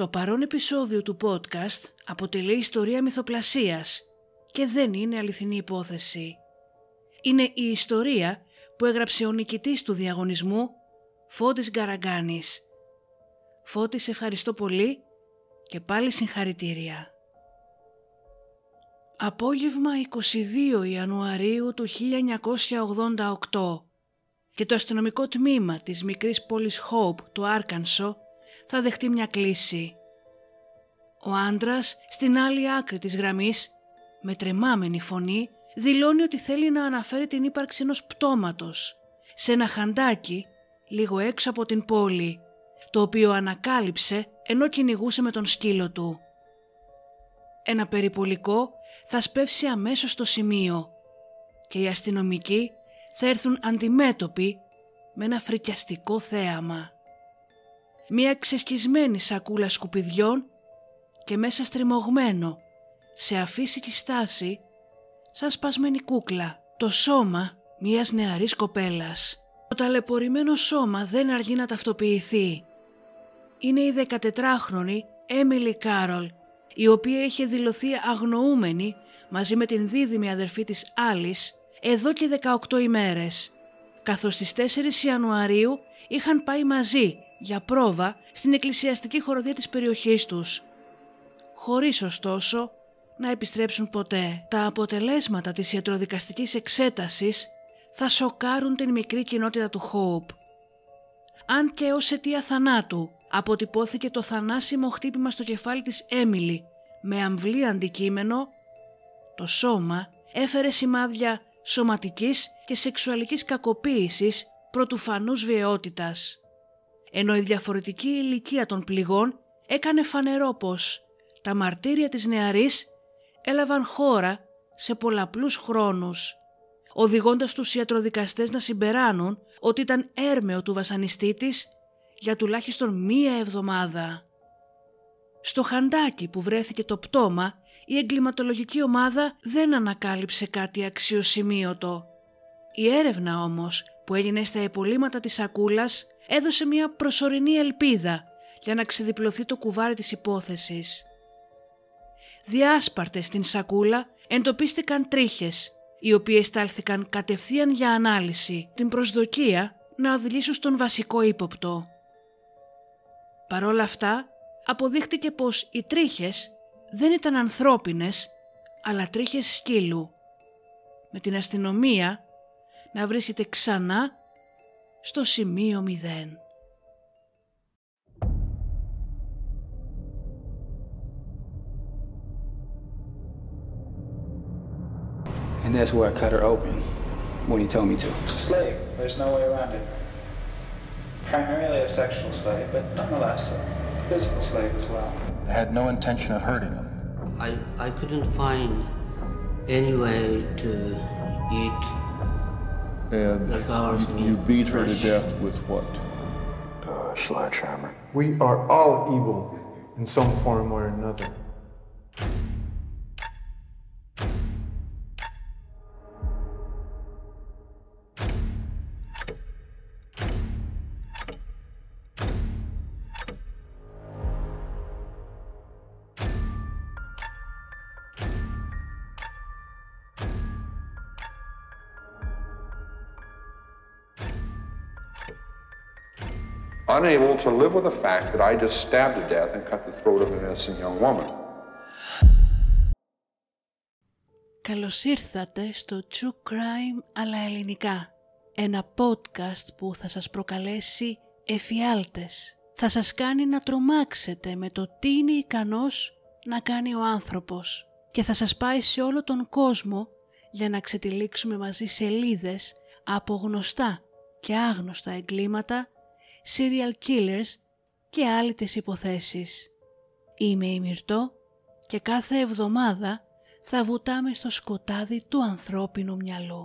Το παρόν επεισόδιο του podcast αποτελεί ιστορία μυθοπλασίας και δεν είναι αληθινή υπόθεση. Είναι η ιστορία που έγραψε ο νικητής του διαγωνισμού, Φώτης Γκαραγκάνης. Φώτη, σε ευχαριστώ πολύ και πάλι συγχαρητήρια. Απόγευμα 22 Ιανουαρίου του 1988 και το αστυνομικό τμήμα της μικρής πόλης Hope του Άρκανσο θα δεχτεί μια κλήση. Ο άντρας στην άλλη άκρη της γραμμής, με τρεμάμενη φωνή, δηλώνει ότι θέλει να αναφέρει την ύπαρξη ενός πτώματος σε ένα χαντάκι λίγο έξω από την πόλη, το οποίο ανακάλυψε ενώ κυνηγούσε με τον σκύλο του. Ένα περιπολικό θα σπεύσει αμέσως στο σημείο και οι αστυνομικοί θα έρθουν αντιμέτωποι με ένα φρικιαστικό θέαμα. Μια ξεσκισμένη σακούλα σκουπιδιών και μέσα στριμωγμένο σε αφύσικη στάση σαν σπασμένη κούκλα το σώμα μιας νεαρής κοπέλας. Το ταλαιπωρημένο σώμα δεν αργεί να ταυτοποιηθεί. Είναι η 14χρονη Έμιλι Κάρολ, η οποία είχε δηλωθεί αγνοούμενη μαζί με την δίδυμη αδερφή της Άλις εδώ και 18 ημέρες, καθώς στις 4 Ιανουαρίου είχαν πάει μαζί για πρόβα στην εκκλησιαστική χοροδία της περιοχής τους, χωρίς ωστόσο να επιστρέψουν ποτέ. Τα αποτελέσματα της ιατροδικαστικής εξέτασης θα σοκάρουν την μικρή κοινότητα του Hope. Αν και ως αιτία θανάτου αποτυπώθηκε το θανάσιμο χτύπημα στο κεφάλι της Έμιλι με αμβλή αντικείμενο, το σώμα έφερε σημάδια σωματικής και σεξουαλικής κακοποίησης πρωτουφανούς βιαιότητας, ενώ η διαφορετική ηλικία των πληγών έκανε φανερό πως τα μαρτύρια της νεαρής έλαβαν χώρα σε πολλαπλούς χρόνους, οδηγώντας τους ιατροδικαστές να συμπεράνουν ότι ήταν έρμεο του βασανιστή της για τουλάχιστον 1 εβδομάδα. Στο χαντάκι που βρέθηκε το πτώμα, η εγκληματολογική ομάδα δεν ανακάλυψε κάτι αξιοσημείωτο. Η έρευνα όμως που έγινε στα υπολείμματα της σακούλας έδωσε μια προσωρινή ελπίδα για να ξεδιπλωθεί το κουβάρι της υπόθεσης. Διάσπαρτες στην σακούλα εντοπίστηκαν τρίχες, οι οποίες στάλθηκαν κατευθείαν για ανάλυση, την προσδοκία να οδηγήσουν στον βασικό ύποπτο. Παρόλα αυτά, αποδείχτηκε πως οι τρίχες δεν ήταν ανθρώπινες, αλλά τρίχες σκύλου, με την αστυνομία να βρίσκεται ξανά στο σημείο 0. And that's where I cut her open when he told me to. Slave. There's no way around it. Primarily a sexual slave, but nonetheless a physical slave as well. I had no intention of hurting him. I couldn't find any way to eat the girl's meat. You beat her to fresh. death with what? Sledgehammer. We are all evil in some form or another. Unable to live with the fact that I just stabbed to death and cut the throat of an innocent young woman. Καλώς ήρθατε στο True Crime αλλά ελληνικά. Ένα podcast που θα σας προκαλέσει εφιάλτες. Θα σας κάνει να τρομάξετε με το τι είναι ικανός να κάνει ο άνθρωπος και θα σας πάει σε όλο τον κόσμο για να ξετυλίξουμε μαζί σελίδες από γνωστά και άγνωστα εγκλήματα, serial killers και άλυτες υποθέσεις. Είμαι η Μυρτώ και κάθε εβδομάδα θα βουτάμε στο σκοτάδι του ανθρώπινου μυαλού.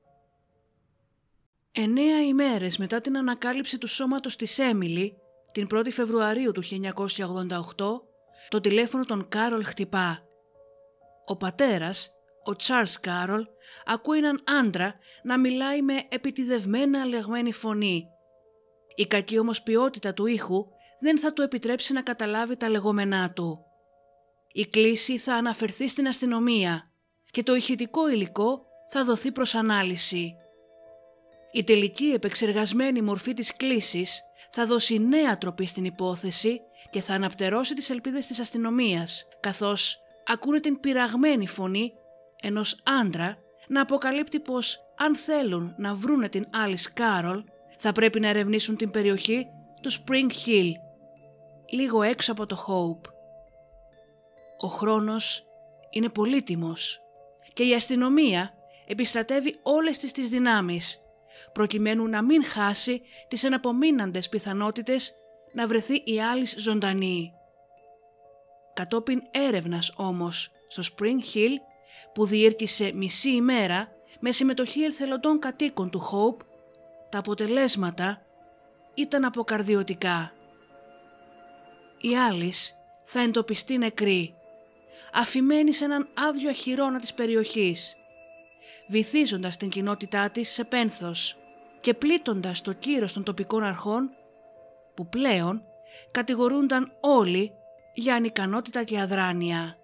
9 ημέρες μετά την ανακάλυψη του σώματος της Έμιλι, την 1η Φεβρουαρίου του 1988, το τηλέφωνο των Κάρολ χτυπά. Ο πατέρας, ο Τσάρλς Κάρολ, ακούει έναν άντρα να μιλάει με επιτηδευμένα αλλαγμένη φωνή. Η κακή όμως ποιότητα του ήχου δεν θα του επιτρέψει να καταλάβει τα λεγόμενά του. Η κλήση θα αναφερθεί στην αστυνομία και το ηχητικό υλικό θα δοθεί προς ανάλυση. Η τελική επεξεργασμένη μορφή της κλήσης θα δώσει νέα τροπή στην υπόθεση και θα αναπτερώσει τις ελπίδες της αστυνομίας, καθώς ακούνε την πειραγμένη φωνή ενός άντρα να αποκαλύπτει πως αν θέλουν να βρούνε την Alice Carroll θα πρέπει να ερευνήσουν την περιοχή του Spring Hill, λίγο έξω από το Hope. Ο χρόνος είναι πολύτιμος και η αστυνομία επιστρατεύει όλες τις δυνάμεις προκειμένου να μην χάσει τις εναπομείναντες πιθανότητες να βρεθεί η Alice ζωντανή. Κατόπιν έρευνας όμως στο Spring Hill, που διήρκησε μισή ημέρα με συμμετοχή εθελοντών κατοίκων του Hope, τα αποτελέσματα ήταν αποκαρδιωτικά. Η Alice θα εντοπιστεί νεκρή, αφημένη σε έναν άδειο αχυρώνα της περιοχής, βυθίζοντας την κοινότητά της σε πένθος και πλήττοντας το κύρος των τοπικών αρχών, που πλέον κατηγορούνταν όλοι για ανικανότητα και αδράνεια.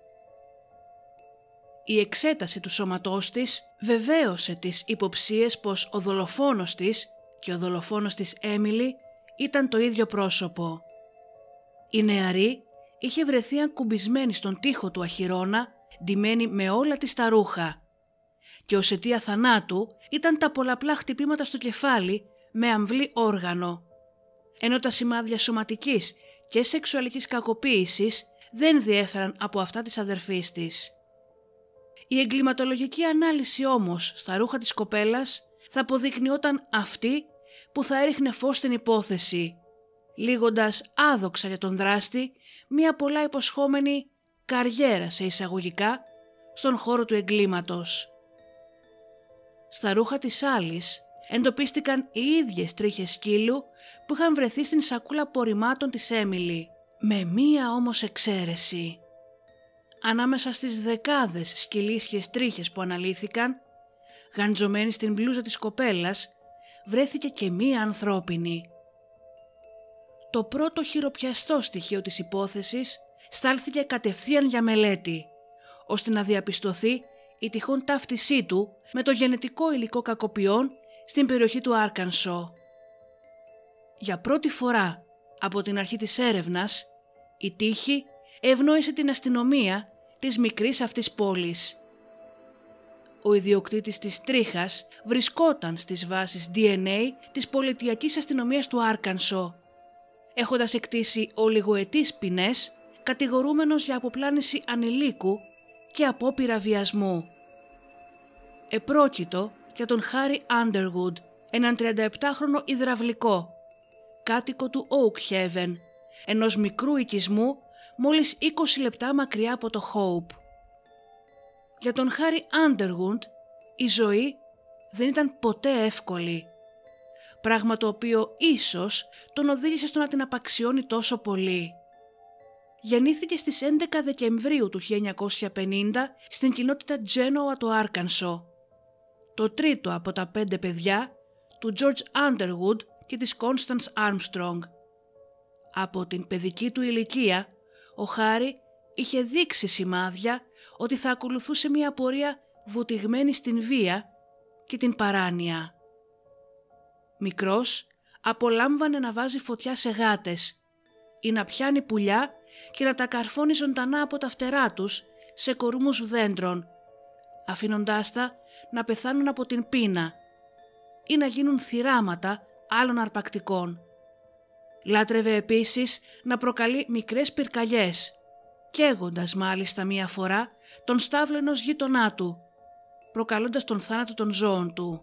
Η εξέταση του σώματός της βεβαίωσε τις υποψίες πως ο δολοφόνος της και ο δολοφόνος της Έμιλι ήταν το ίδιο πρόσωπο. Η νεαρή είχε βρεθεί ακουμπισμένη στον τοίχο του αχυρώνα, ντυμένη με όλα της τα ρούχα, και ως αιτία θανάτου ήταν τα πολλαπλά χτυπήματα στο κεφάλι με αμβλή όργανο, ενώ τα σημάδια σωματικής και σεξουαλικής κακοποίησης δεν διέφεραν από αυτά της αδερφής της. Η εγκληματολογική ανάλυση όμως στα ρούχα της κοπέλας θα αποδεικνυόταν αυτή που θα έριχνε φως στην υπόθεση, λήγοντας άδοξα για τον δράστη μια πολλά υποσχόμενη καριέρα σε εισαγωγικά στον χώρο του εγκλήματος. Στα ρούχα της Alice εντοπίστηκαν οι ίδιες τρίχες σκύλου που είχαν βρεθεί στην σακούλα απορριμμάτων της Έμιλι, με μία όμως εξαίρεση. Ανάμεσα στις δεκάδες σκυλίσχες τρίχες που αναλύθηκαν, γαντζωμένη στην μπλούζα της κοπέλας, βρέθηκε και μία ανθρώπινη. Το πρώτο χειροπιαστό στοιχείο της υπόθεσης στάλθηκε κατευθείαν για μελέτη, ώστε να διαπιστωθεί η τυχόν ταύτισή του με το γενετικό υλικό κακοποιών στην περιοχή του Άρκανσο. Για πρώτη φορά από την αρχή της έρευνας, η τύχη ευνόησε την αστυνομία της μικρής αυτής πόλης. Ο ιδιοκτήτης της τρίχας βρισκόταν στις βάσεις DNA της πολιτιακής αστυνομίας του Άρκανσο, έχοντας εκτίσει ολιγοετείς ποινές, κατηγορούμενος για αποπλάνηση ανηλίκου και απόπειρα βιασμού. Επρόκειτο για τον Χάρι Underwood, έναν 37χρονο υδραυλικό, κάτοικο του Oak Haven, ενός μικρού οικισμού μόλις 20 λεπτά μακριά από το Hope. Για τον Χάρι Underwood η ζωή δεν ήταν ποτέ εύκολη, πράγμα το οποίο ίσως τον οδήγησε στο να την απαξιώνει τόσο πολύ. Γεννήθηκε στις 11 Δεκεμβρίου του 1950 στην κοινότητα Τζένοα του Άρκανσο, το τρίτο από τα 5 παιδιά του George Underwood και της Constance Armstrong. Από την παιδική του ηλικία, ο Χάρι είχε δείξει σημάδια ότι θα ακολουθούσε μια πορεία βουτυγμένη στην βία και την παράνοια. Μικρός, απολάμβανε να βάζει φωτιά σε γάτες ή να πιάνει πουλιά και να τα καρφώνει ζωντανά από τα φτερά τους σε κορούμους δέντρων, αφήνοντάς τα να πεθάνουν από την πείνα ή να γίνουν θυράματα άλλων αρπακτικών. Λάτρευε επίσης να προκαλεί μικρές πυρκαγιές, καίγοντας μάλιστα μία φορά τον στάβλο ενός γείτονά του, προκαλώντας τον θάνατο των ζώων του.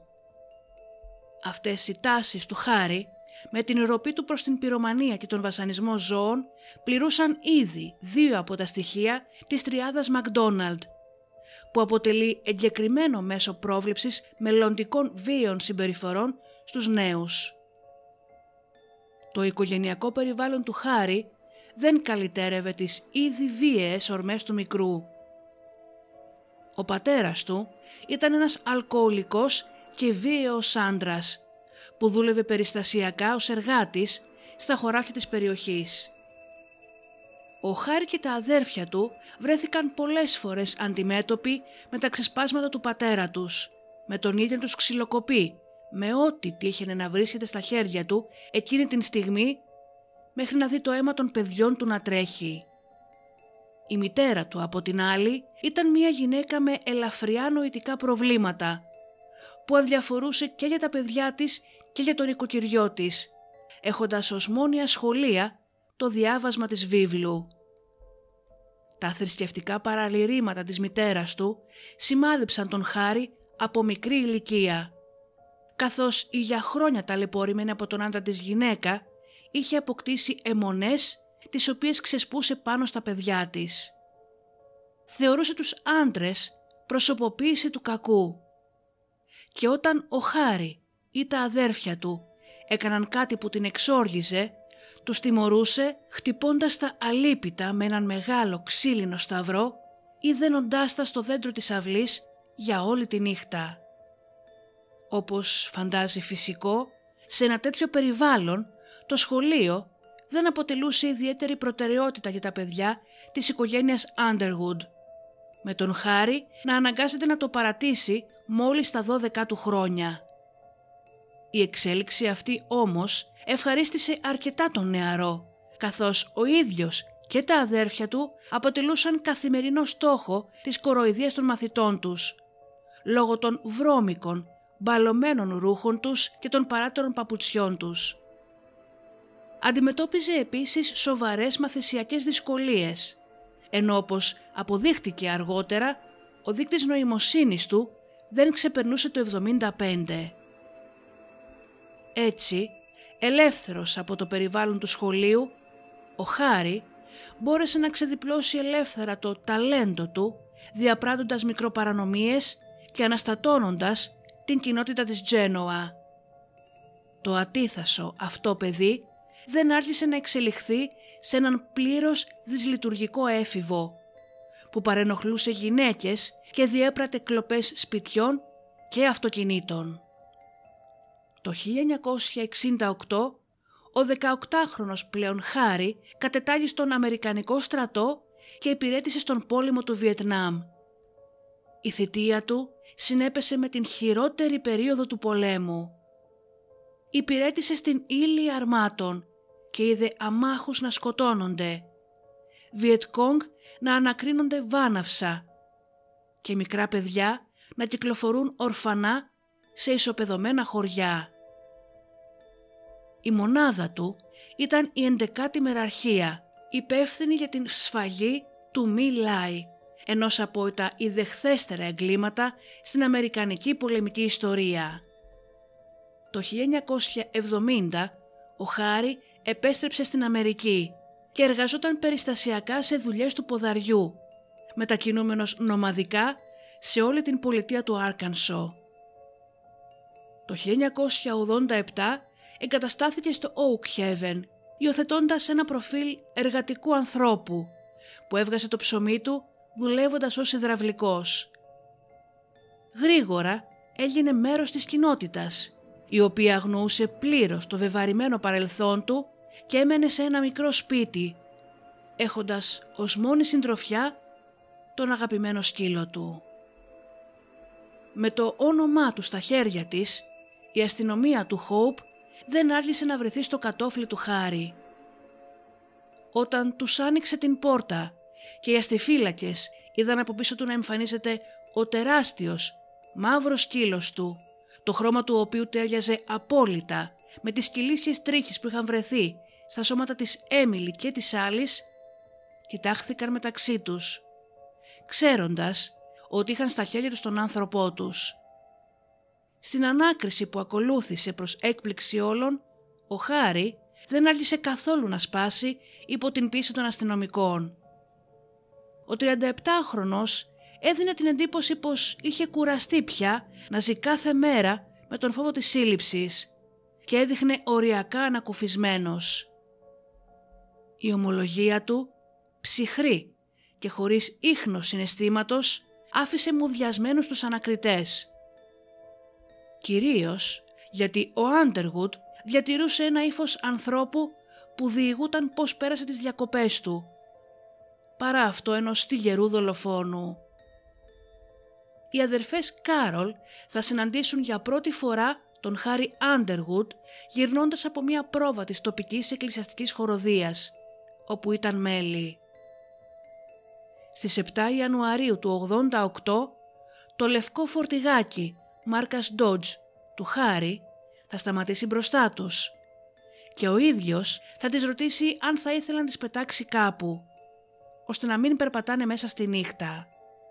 Αυτές οι τάσεις του Χάρι, με την ροπή του προς την πυρομανία και τον βασανισμό ζώων, πληρούσαν ήδη 2 από τα στοιχεία της τριάδας McDonald, που αποτελεί εγκεκριμένο μέσο πρόβλεψης μελλοντικών βίαιων συμπεριφορών στους νέους. Το οικογενειακό περιβάλλον του Χάρι δεν καλυτέρευε τις ήδη βίαιες ορμές του μικρού. Ο πατέρας του ήταν ένας αλκοολικός και βίαιος άντρας που δούλευε περιστασιακά ως εργάτης στα χωράφια της περιοχής. Ο Χάρι και τα αδέρφια του βρέθηκαν πολλές φορές αντιμέτωποι με τα ξεσπάσματα του πατέρα τους, με τον ίδιο τους ξυλοκοπεί, με ό,τι τύχαινε να βρίσκεται στα χέρια του εκείνη την στιγμή, μέχρι να δει το αίμα των παιδιών του να τρέχει. Η μητέρα του, από την άλλη, ήταν μια γυναίκα με ελαφριά νοητικά προβλήματα, που αδιαφορούσε και για τα παιδιά της και για τον οικοκυριό της, έχοντας ως μόνη ασχολία το διάβασμα της βίβλου. Τα θρησκευτικά παραλυρήματα της μητέρας του σημάδεψαν τον Χάρι από μικρή ηλικία, καθώς η για χρόνια ταλαιπωρημένη από τον άντρα της γυναίκα είχε αποκτήσει αιμονές τις οποίες ξεσπούσε πάνω στα παιδιά της. Θεωρούσε τους άντρες προσωποποίηση του κακού, και όταν ο Χάρι ή τα αδέρφια του έκαναν κάτι που την εξόργιζε, τους τιμωρούσε χτυπώντας τα αλίπητα με έναν μεγάλο ξύλινο σταυρό ή δένοντάς τα στο δέντρο της αυλής για όλη τη νύχτα. Όπως φαντάζει φυσικό, σε ένα τέτοιο περιβάλλον το σχολείο δεν αποτελούσε ιδιαίτερη προτεραιότητα για τα παιδιά της οικογένειας Underwood, με τον Χάρι να αναγκάζεται να το παρατήσει μόλις στα 12 του χρόνια. Η εξέλιξη αυτή όμως ευχαρίστησε αρκετά τον νεαρό, καθώς ο ίδιος και τα αδέρφια του αποτελούσαν καθημερινό στόχο της κοροϊδίας των μαθητών τους, λόγω των βρώμικων, μπαλωμένων ρούχων τους και των παράτερων παπουτσιών τους. Αντιμετώπιζε επίσης σοβαρές μαθησιακές δυσκολίες, ενώ όπως αποδείχτηκε αργότερα, ο δείκτης νοημοσύνης του δεν ξεπερνούσε το 75. Έτσι, ελεύθερος από το περιβάλλον του σχολείου, ο Χάρι μπόρεσε να ξεδιπλώσει ελεύθερα το ταλέντο του, διαπράττοντας μικροπαρανομίες και αναστατώνοντας την κοινότητα της Τζένοα. Το ατίθασο αυτό παιδί δεν άρχισε να εξελιχθεί σε έναν πλήρως δυσλειτουργικό έφηβο, που παρενοχλούσε γυναίκες και διέπρατε κλοπές σπιτιών και αυτοκινήτων. Το 1968, ο 18χρονος πλέον Χάρι κατετάγει στον Αμερικανικό στρατό και υπηρέτησε στον πόλεμο του Βιετνάμ. Η θητεία του συνέπεσε με την χειρότερη περίοδο του πολέμου. Υπηρέτησε στην ύλη αρμάτων και είδε αμάχους να σκοτώνονται, Βιετκόγκ να ανακρίνονται βάναυσα και μικρά παιδιά να κυκλοφορούν ορφανά σε ισοπεδωμένα χωριά. Η μονάδα του ήταν η 11η Μεραρχία, υπεύθυνη για την σφαγή του Μι Λάι, ενός από τα ιδεχθέστερα εγκλήματα στην αμερικανική πολεμική ιστορία. Το 1970 ο Χάρι επέστρεψε στην Αμερική και εργαζόταν περιστασιακά σε δουλειές του ποδαριού, μετακινούμενος νομαδικά σε όλη την πολιτεία του Άρκανσο. Το 1987 εγκαταστάθηκε στο Oak Haven, υιοθετώντας ένα προφίλ εργατικού ανθρώπου που έβγαζε το ψωμί του δουλεύοντας ως υδραυλικός. Γρήγορα έγινε μέρος της κοινότητας, η οποία αγνοούσε πλήρως το βεβαρημένο παρελθόν του και έμενε σε ένα μικρό σπίτι, έχοντας ως μόνη συντροφιά τον αγαπημένο σκύλο του. Με το όνομά του στα χέρια της, η αστυνομία του Hope δεν άργησε να βρεθεί στο κατόφλι του Χάρι. Όταν τους άνοιξε την πόρτα και οι αστιφύλακες είδαν από πίσω του να εμφανίζεται ο τεράστιος μαύρος σκύλος του, το χρώμα του οποίου τέριαζε απόλυτα με τις κυλίσιες τρίχες που είχαν βρεθεί στα σώματα της Έμιλι και της Άλις, κοιτάχθηκαν μεταξύ τους, ξέροντας ότι είχαν στα χέρια τους τον άνθρωπό τους. Στην ανάκριση που ακολούθησε προς έκπληξη όλων, ο Χάρι δεν άργησε καθόλου να σπάσει υπό την πίεση των αστυνομικών. Ο 37χρονος έδινε την εντύπωση πως είχε κουραστεί πια να ζει κάθε μέρα με τον φόβο της σύλληψης και έδειχνε οριακά ανακουφισμένος. Η ομολογία του, ψυχρή και χωρίς ίχνος συναισθήματος, άφησε μουδιασμένους τους ανακριτές. Κυρίως γιατί ο Underwood διατηρούσε ένα ύφος ανθρώπου που διηγούταν πώς πέρασε τις διακοπές του, παρά αυτό ενός τυγερού δολοφόνου. Οι αδερφές Κάρολ θα συναντήσουν για πρώτη φορά τον Χάρι Άντεργουτ γυρνώντας από μια πρόβα της τοπικής εκκλησιαστικής χοροδίας, όπου ήταν μέλη. Στις 7 Ιανουαρίου του 88, το λευκό φορτηγάκι μάρκας Dodge του Χάρι θα σταματήσει μπροστά τους και ο ίδιος θα τις ρωτήσει αν θα ήθελαν να τις πετάξει κάπου, ώστε να μην περπατάνε μέσα στη νύχτα.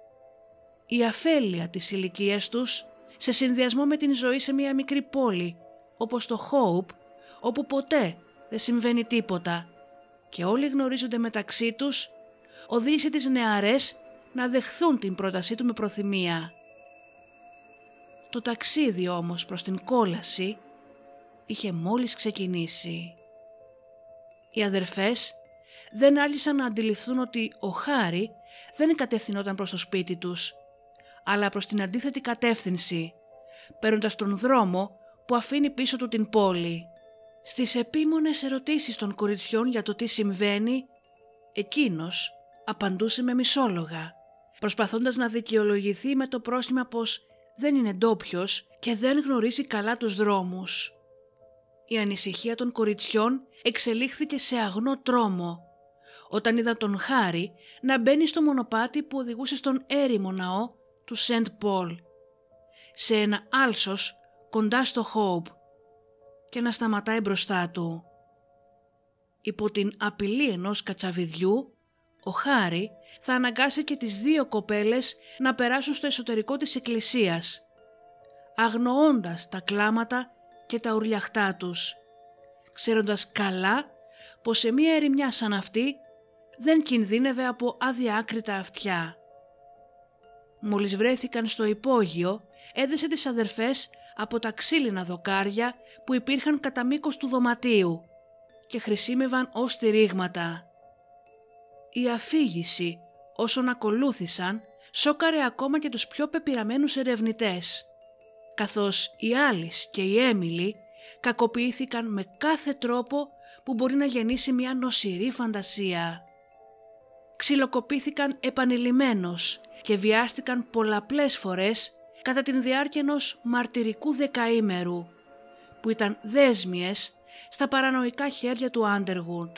Η αφέλεια της ηλικίας τους, σε συνδυασμό με την ζωή σε μια μικρή πόλη όπως το Hope, όπου ποτέ δεν συμβαίνει τίποτα και όλοι γνωρίζονται μεταξύ τους, οδήγησε τις νεαρές να δεχθούν την πρότασή του με προθυμία. Το ταξίδι όμως προς την κόλαση είχε μόλις ξεκινήσει. Οι αδερφές δεν άλυσαν να αντιληφθούν ότι ο Χάρι δεν κατευθυνόταν προς το σπίτι τους, αλλά προς την αντίθετη κατεύθυνση, παίρνοντας τον δρόμο που αφήνει πίσω του την πόλη. Στις επίμονες ερωτήσεις των κοριτσιών για το τι συμβαίνει, εκείνος απαντούσε με μισόλογα, προσπαθώντας να δικαιολογηθεί με το πρόσχημα πως δεν είναι ντόπιος και δεν γνωρίζει καλά τους δρόμους. Η ανησυχία των κοριτσιών εξελίχθηκε σε αγνό τρόμο, όταν είδα τον Χάρι να μπαίνει στο μονοπάτι που οδηγούσε στον έρημο ναό του Σεντ Πολ, σε ένα άλσος κοντά στο Χόουπ, και να σταματάει μπροστά του. Υπό την απειλή ενός κατσαβιδιού, ο Χάρι θα αναγκάσει και τις δύο κοπέλες να περάσουν στο εσωτερικό της εκκλησίας, αγνοώντας τα κλάματα και τα ουρλιαχτά τους, ξέροντας καλά πως σε μία ερημιά σαν αυτή δεν κινδύνευε από αδιάκριτα αυτιά. Μόλις βρέθηκαν στο υπόγειο, έδεσε τις αδερφές από τα ξύλινα δοκάρια που υπήρχαν κατά μήκος του δωματίου και χρησιμεύαν ως στηρίγματα. Η αφήγηση όσων ακολούθησαν σόκαρε ακόμα και τους πιο πεπειραμένους ερευνητές, καθώς η Άλις και η Έμιλι κακοποιήθηκαν με κάθε τρόπο που μπορεί να γεννήσει μια νοσηρή φαντασία. Ξυλοκοπήθηκαν επανειλημμένως και βιάστηκαν πολλαπλές φορές κατά την διάρκεια ενός μαρτυρικού δεκαήμερου, που ήταν δέσμιες στα παρανοϊκά χέρια του Άντεργουτ.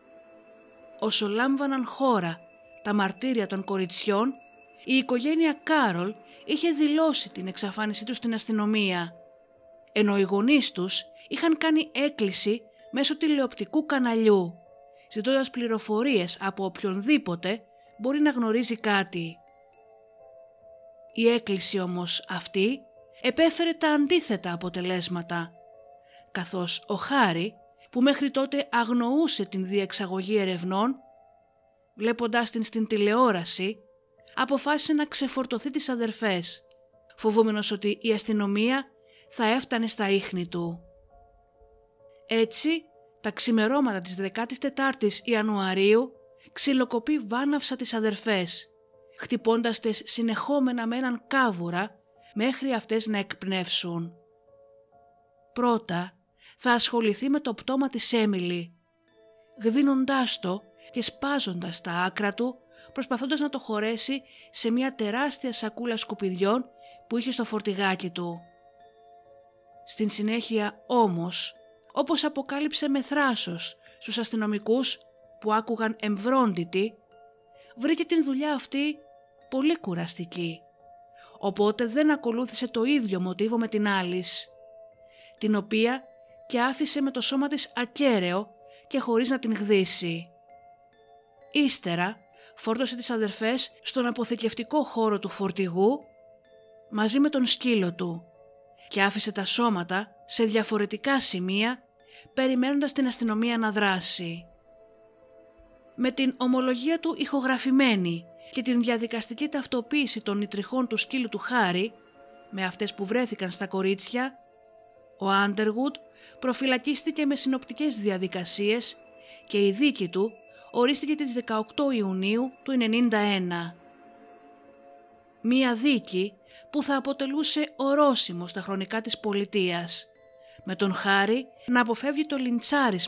Όσο λάμβαναν χώρα τα μαρτύρια των κοριτσιών, η οικογένεια Κάρολ είχε δηλώσει την εξαφάνισή τους στην αστυνομία, ενώ οι γονείς τους είχαν κάνει έκκληση μέσω τηλεοπτικού καναλιού, ζητώντας πληροφορίες από οποιονδήποτε μπορεί να γνωρίζει κάτι. Η έκκληση όμως αυτή επέφερε τα αντίθετα αποτελέσματα, καθώς ο Χάρι, που μέχρι τότε αγνοούσε την διεξαγωγή ερευνών, βλέποντάς την στην τηλεόραση, αποφάσισε να ξεφορτωθεί τις αδερφές, φοβούμενος ότι η αστυνομία θα έφτανε στα ίχνη του. Έτσι, τα ξημερώματα της 14ης Ιανουαρίου ξυλοκοπεί βάναυσα τις αδερφές, χτυπώντας τες συνεχόμενα με έναν κάβουρα μέχρι αυτές να εκπνεύσουν. Πρώτα θα ασχοληθεί με το πτώμα της Έμιλι, γδίνοντάς το και σπάζοντας τα άκρα του, προσπαθώντας να το χωρέσει σε μια τεράστια σακούλα σκουπιδιών που είχε στο φορτηγάκι του. Στην συνέχεια όμως, όπως αποκάλυψε με θράσος στους αστυνομικούς που άκουγαν εμβρόντιτοι, βρήκε την δουλειά αυτή πολύ κουραστική, οπότε δεν ακολούθησε το ίδιο μοτίβο με την Άλις, την οποία και άφησε με το σώμα της ακέραιο και χωρίς να την γδίσει. Ύστερα φόρτωσε τις αδερφές στον αποθηκευτικό χώρο του φορτηγού μαζί με τον σκύλο του και άφησε τα σώματα σε διαφορετικά σημεία, περιμένοντας την αστυνομία να δράσει. Με την ομολογία του ηχογραφημένη και την διαδικαστική ταυτοποίηση των ιτριχών του σκύλου του Χάρι με αυτές που βρέθηκαν στα κορίτσια, ο Άντεργουτ προφυλακίστηκε με συνοπτικές διαδικασίες και η δίκη του ορίστηκε τις 18 Ιουνίου του 1991. Μία δίκη που θα αποτελούσε ορόσημο στα χρονικά της πολιτείας, με τον Χάρι να αποφεύγει το λιντσάρισμα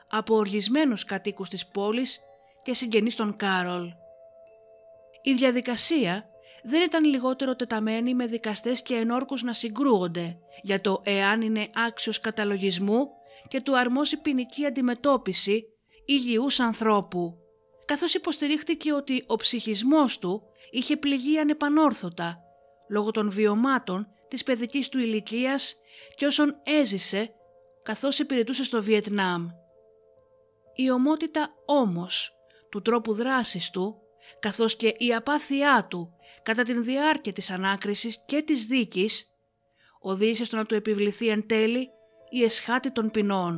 από οργισμένους κατοίκους της πόλης και συγγενείς των Κάρολ. Η διαδικασία δεν ήταν λιγότερο τεταμένη με δικαστές και ενόρκους να συγκρούονται για το εάν είναι άξιος καταλογισμού και του αρμόζει ποινική αντιμετώπιση υγιούς ανθρώπου, καθώς υποστηρίχτηκε ότι ο ψυχισμός του είχε πληγεί ανεπανόρθωτα λόγω των βιωμάτων της παιδικής του ηλικίας και όσων έζησε καθώς υπηρετούσε στο Βιετνάμ. Η ομότητα όμως του τρόπου δράσης του, καθώς και η απάθειά του κατά την διάρκεια της ανάκρισης και της δίκης, οδήγησε στο να του επιβληθεί εν τέλει η εσχάτη των ποινών.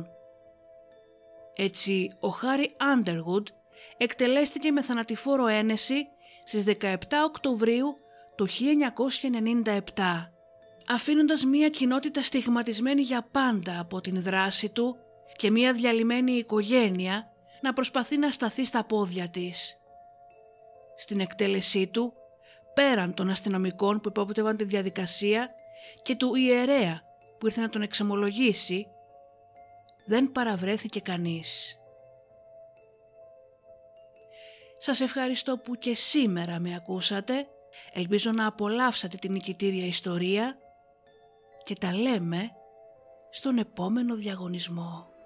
Έτσι, ο Χάρι Άντεργουντ εκτελέστηκε με θανατηφόρο ένεση στις 17 Οκτωβρίου του 1997, αφήνοντας μια κοινότητα στιγματισμένη για πάντα από την δράση του και μια διαλυμένη οικογένεια να προσπαθεί να σταθεί στα πόδια της. Στην εκτέλεσή του, πέραν των αστυνομικών που υπόπτευαν τη διαδικασία και του ιερέα που ήρθε να τον εξομολογήσει, δεν παραβρέθηκε κανείς. Σας ευχαριστώ που και σήμερα με ακούσατε, ελπίζω να απολαύσατε την νικητήρια ιστορία και τα λέμε στον επόμενο διαγωνισμό.